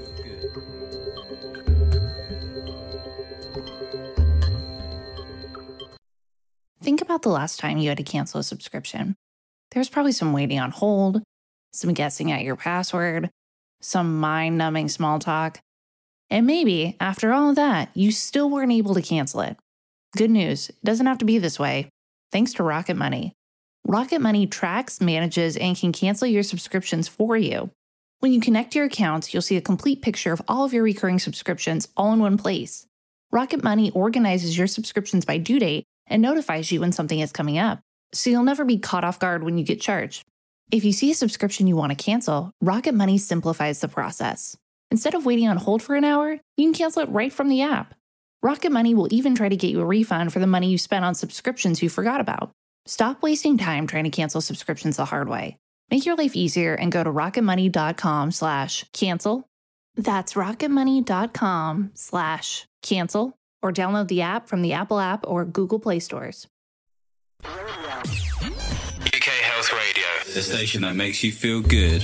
Think about the last time you had to cancel a subscription. There's probably some waiting on hold, some guessing at your password, some mind-numbing small talk. And maybe, after all of that, you still weren't able to cancel it. Good news, it doesn't have to be this way. Thanks to Rocket Money. Rocket Money tracks, manages, and can cancel your subscriptions for you. When you connect your accounts, you'll see a complete picture of all of your recurring subscriptions all in one place. Rocket Money organizes your subscriptions by due date and notifies you when something is coming up, so you'll never be caught off guard when you get charged. If you see a subscription you want to cancel, Rocket Money simplifies the process. Instead of waiting on hold for an hour, you can cancel it right from the app. Rocket Money will even try to get you a refund for the money you spent on subscriptions you forgot about. Stop wasting time trying to cancel subscriptions the hard way. Make your life easier and go to rocketmoney.com slash cancel. That's rocketmoney.com slash cancel or download the app from the Apple app or Google Play stores. U K Health Radio, the station that makes you feel good.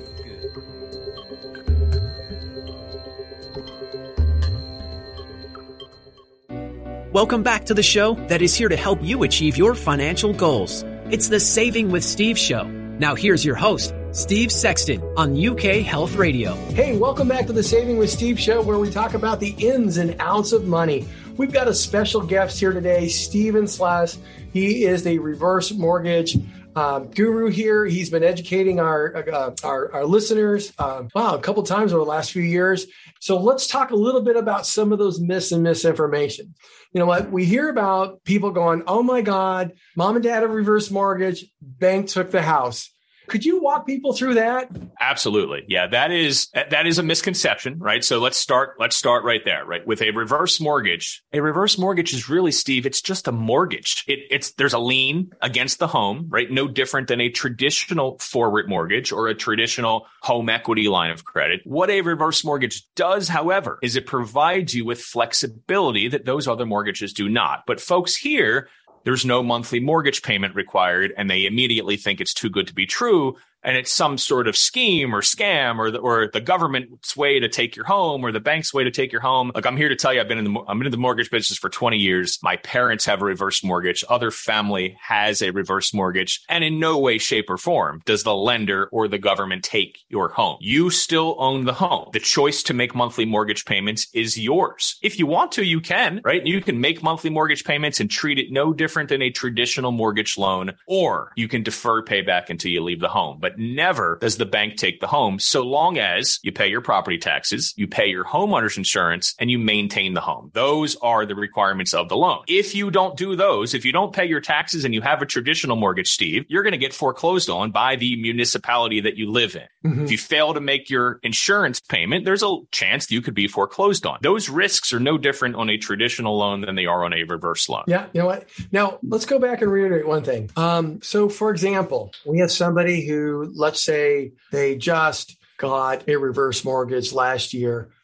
Welcome back to the show that is here to help you achieve your financial goals. It's the Saving with Steve show. Now here's your host, Steve Sexton on U K Health Radio. Hey, welcome back to the Saving with Steve show, where we talk about the ins and outs of money. We've got a special guest here today, Stephen Sless. He is the reverse mortgage um, guru here. He's been educating our uh, our, our listeners uh, wow, a couple times over the last few years. So let's talk a little bit about some of those myths and misinformation. You know what? We hear about people going, oh my God, mom and dad have reverse mortgage, bank took the house. Could you walk people through that? Absolutely. Yeah, that is that is a misconception, right? So let's start let's start right there, right? With a reverse mortgage. A reverse mortgage is really, Steve, it's just a mortgage. It, it's there's a lien against the home, right? No different than a traditional forward mortgage or a traditional home equity line of credit. What a reverse mortgage does, however, is it provides you with flexibility that those other mortgages do not. But folks here, there's no monthly mortgage payment required, and they immediately think it's too good to be true. And it's some sort of scheme or scam or the, or the government's way to take your home or the bank's way to take your home. Like, I'm here to tell you, I've been in the, I'm in the mortgage business for twenty years. My parents have a reverse mortgage. Other family has a reverse mortgage. And in no way, shape or form does the lender or the government take your home. You still own the home. The choice to make monthly mortgage payments is yours. If you want to, you can, right? You can make monthly mortgage payments and treat it no different than a traditional mortgage loan, or you can defer payback until you leave the home. But But never does the bank take the home, so long as you pay your property taxes, you pay your homeowner's insurance, and you maintain the home. Those are the requirements of the loan. If you don't do those, if you don't pay your taxes and you have a traditional mortgage, Steve, you're going to get foreclosed on by the municipality that you live in. Mm-hmm. If you fail to make your insurance payment, there's a chance that you could be foreclosed on. Those risks are no different on a traditional loan than they are on a reverse loan. Yeah, you know what? Now, let's go back and reiterate one thing. Um, so, for example, we have somebody who, let's say they just got a reverse mortgage last year.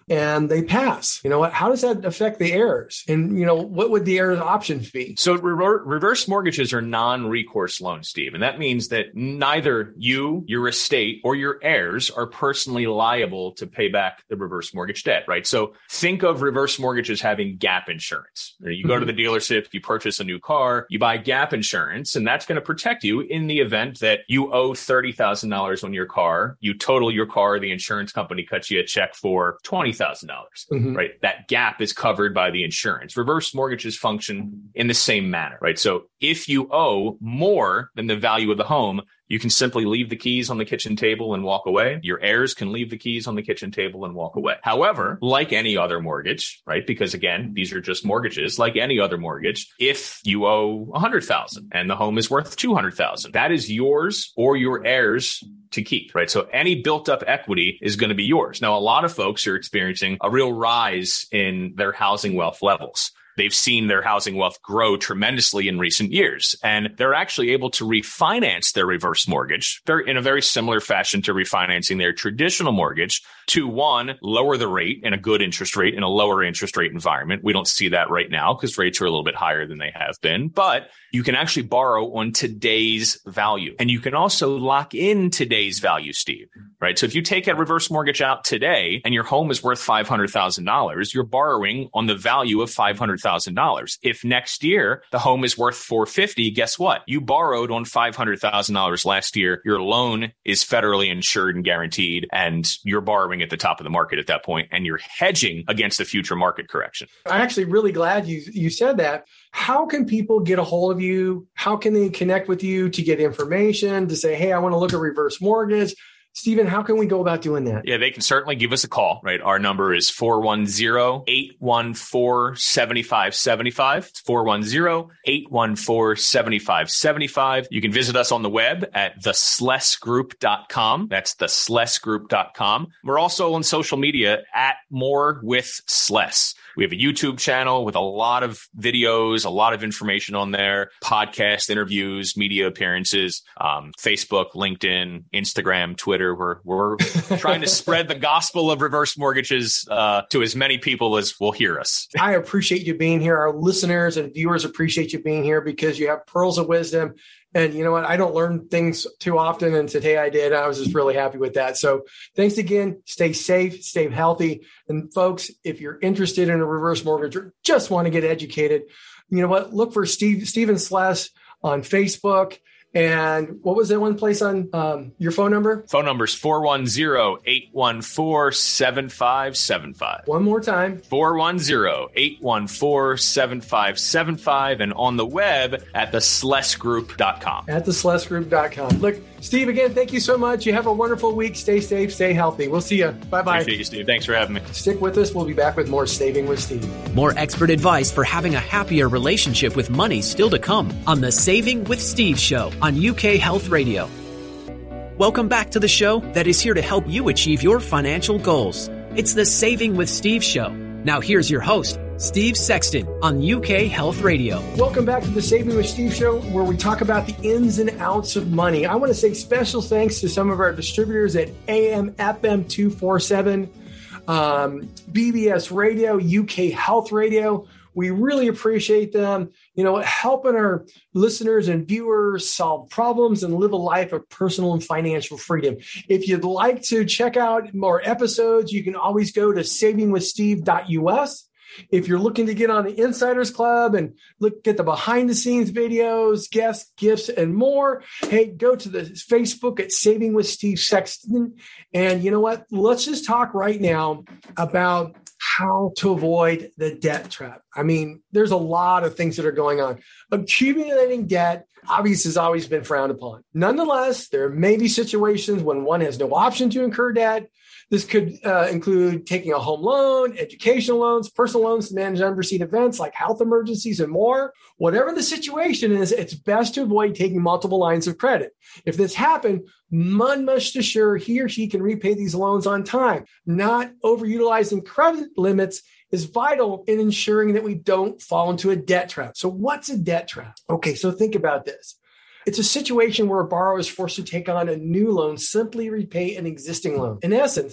and they pass. You know what? How does that affect the heirs? And, you know, what would the heirs' options be? So rever- reverse mortgages are non-recourse loans, Steve. And that means that neither you, your estate, or your heirs are personally liable to pay back the reverse mortgage debt, right? So think of reverse mortgages having gap insurance. You go mm-hmm. to the dealership, you purchase a new car, you buy gap insurance, and that's going to protect you in the event that you owe thirty thousand dollars on your car. You total your car, the insurance company cuts you a check for twenty thousand dollars, mm-hmm. right? That gap is covered by the insurance. Reverse mortgages function in the same manner, right? So if you owe more than the value of the home, you can simply leave the keys on the kitchen table and walk away. Your heirs can leave the keys on the kitchen table and walk away. However, like any other mortgage, right? Because again, these are just mortgages. Like any other mortgage, if you owe one hundred thousand dollars and the home is worth two hundred thousand dollars, that is yours or your heirs to keep, right? So any built up equity is going to be yours. Now, a lot of folks are experiencing a real rise in their housing wealth levels. They've seen their housing wealth grow tremendously in recent years, and they're actually able to refinance their reverse mortgage very, in a very similar fashion to refinancing their traditional mortgage to, one, lower the rate in a good interest rate in a lower interest rate environment. We don't see that right now because rates are a little bit higher than they have been, but you can actually borrow on today's value. And you can also lock in today's value, Steve, right? So if you take a reverse mortgage out today and your home is worth five hundred thousand dollars, you're borrowing on the value of five hundred thousand dollars. If next year the home is worth four hundred fifty thousand dollars, guess what? You borrowed on five hundred thousand dollars last year. Your loan is federally insured and guaranteed, and you're borrowing at the top of the market at that point, and you're hedging against the future market correction. I'm actually really glad you you said that. How can people get a hold of you? How can they connect with you to get information, to say, hey, I want to look at reverse mortgage? Stephen, how can we go about doing that? Yeah, they can certainly give us a call, right? Our number is four one zero, eight one four, seven five seven five. It's four one zero, eight one four, seven five seven five. You can visit us on the web at the sless group dot com. That's the sless group dot com. We're also on social media at More with Sless. We have a YouTube channel with a lot of videos, a lot of information on there, podcast interviews, media appearances, um, Facebook, LinkedIn, Instagram, Twitter. We're we're trying to spread the gospel of reverse mortgages uh, to as many people as will hear us. I appreciate you being here. Our listeners and viewers appreciate you being here because you have pearls of wisdom. And you know what? I don't learn things too often. And today I did. I was just really happy with that. So thanks again. Stay safe, stay healthy. And folks, if you're interested in a reverse mortgage or just want to get educated, you know what? Look for Steve Stephen Sless on Facebook. And what was that one place on um, your phone number? Phone number is four one zero, eight one four, seven five seven five. One more time. four one zero, eight one four, seven five seven five. And on the web at the sless group dot com. At the sless group dot com. Look, Steve, again, thank you so much. You have a wonderful week. Stay safe, stay healthy. We'll see you. Bye-bye. Appreciate you, Steve. Thanks for having me. Stick with us. We'll be back with more Saving with Steve. More expert advice for having a happier relationship with money still to come on the Saving with Steve show on U K Health Radio. Welcome back to the show that is here to help you achieve your financial goals. It's the Saving with Steve show. Now here's your host, Steve Sexton on U K Health Radio. Welcome back to the Saving with Steve show, where we talk about the ins and outs of money. I want to say special thanks to some of our distributors at A M F M two forty-seven, um, B B S Radio, U K Health Radio. We really appreciate them, you know, helping our listeners and viewers solve problems and live a life of personal and financial freedom. If you'd like to check out more episodes, you can always go to saving with steve dot U S. If you're looking to get on the Insiders Club and look at the behind the scenes videos, guests, gifts, and more, hey, go to the Facebook at Saving with Steve Sexton. And you know what? Let's just talk right now about how to avoid the debt trap. I mean, there's a lot of things that are going on. Accumulating debt, obviously, has always been frowned upon. Nonetheless, there may be situations when one has no option to incur debt. This could uh, include taking a home loan, educational loans, personal loans to manage unforeseen events like health emergencies and more. Whatever the situation is, it's best to avoid taking multiple lines of credit. If this happened, one must assure he or she can repay these loans on time. Not overutilizing credit limits is vital in ensuring that we don't fall into a debt trap. So what's a debt trap? Okay, so think about this. It's a situation where a borrower is forced to take on a new loan, simply repay an existing loan. In essence,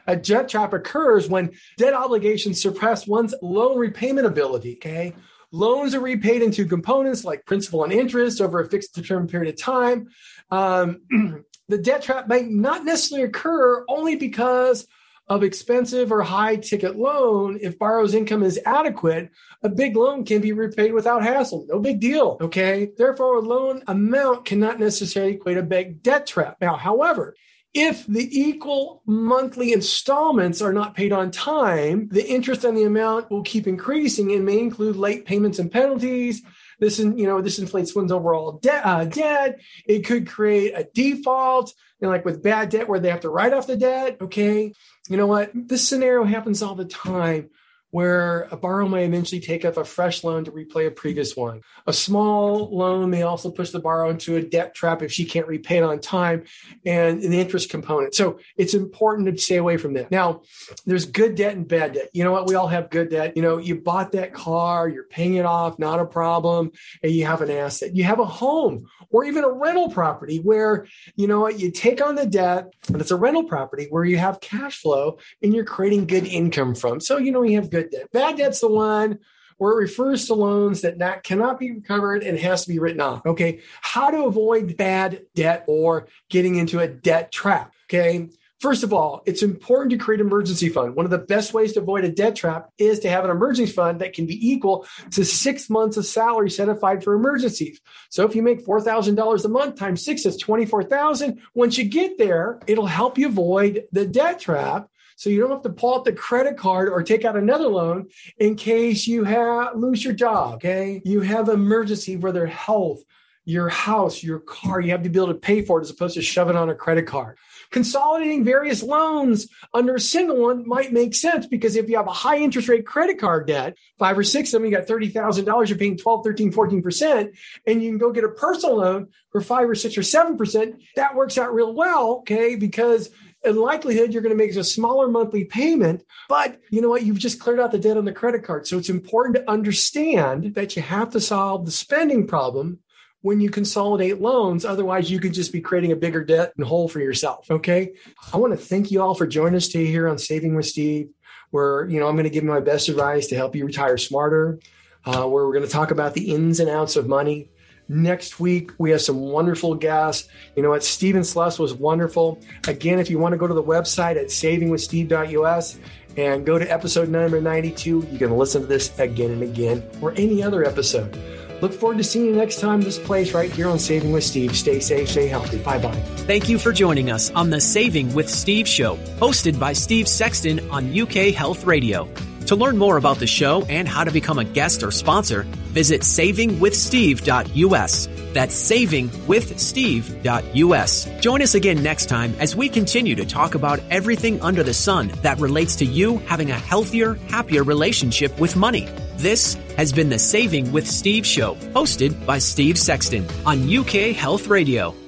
A debt trap occurs when debt obligations surpass one's loan repayment ability, okay? Loans are repaid in two components like principal and interest over a fixed determined period of time. Um, the debt trap may not necessarily occur only because of expensive or high ticket loan. If borrower's income is adequate, a big loan can be repaid without hassle. No big deal, okay? Therefore, a loan amount cannot necessarily equate a big debt trap. Now, however, if the equal monthly installments are not paid on time, the interest on the amount will keep increasing and may include late payments and penalties. This, you know, this inflates one's overall debt. Uh, debt. It could create a default, you know, like with bad debt where they have to write off the debt. Okay, you know what? This scenario happens all the time, where a borrower may eventually take up a fresh loan to repay a previous one. A small loan may also push the borrower into a debt trap if she can't repay it on time and an interest component. So it's important to stay away from that. Now, there's good debt and bad debt. You know what? We all have good debt. You know, you bought that car, you're paying it off, not a problem, and you have an asset. You have a home or even a rental property where, you know what, you take on the debt, but it's a rental property where you have cash flow and you're creating good income from. So, you know, you have good debt. Bad debt's the one where it refers to loans that not, cannot be recovered and has to be written off. Okay. How to avoid bad debt or getting into a debt trap. Okay. First of all, it's important to create an emergency fund. One of the best ways to avoid a debt trap is to have an emergency fund that can be equal to six months of salary set aside for emergencies. So if you make four thousand dollars a month times six, that's twenty-four thousand dollars. Once you get there, it'll help you avoid the debt trap. So you don't have to pull out the credit card or take out another loan in case you have, lose your job, okay? You have an emergency, whether health, your house, your car, you have to be able to pay for it as opposed to shove it on a credit card. Consolidating various loans under a single one might make sense because if you have a high interest rate credit card debt, five or six of them, you got thirty thousand dollars, you're paying twelve, thirteen, fourteen percent, and you can go get a personal loan for five or six or seven percent. That works out real well, okay? Because in likelihood, you're going to make a smaller monthly payment, but you know what? You've just cleared out the debt on the credit card. So it's important to understand that you have to solve the spending problem when you consolidate loans. Otherwise, you could just be creating a bigger debt and hole for yourself. Okay. I want to thank you all for joining us today here on Saving with Steve, where, you know, I'm going to give you my best advice to help you retire smarter, uh, where we're going to talk about the ins and outs of money. Next week, we have some wonderful guests. You know what? Stephen Sluss was wonderful. Again, if you want to go to the website at saving with steve dot u s and go to episode number ninety-two, you can listen to this again and again or any other episode. Look forward to seeing you next time this place right here on Saving with Steve. Stay safe, stay healthy. Bye-bye. Thank you for joining us on the Saving with Steve show, hosted by Steve Sexton on U K Health Radio. To learn more about the show and how to become a guest or sponsor, visit saving with steve dot u s. That's saving with steve dot u s. Join us again next time as we continue to talk about everything under the sun that relates to you having a healthier, happier relationship with money. This has been the Saving with Steve show, hosted by Steve Sexton on U K Health Radio.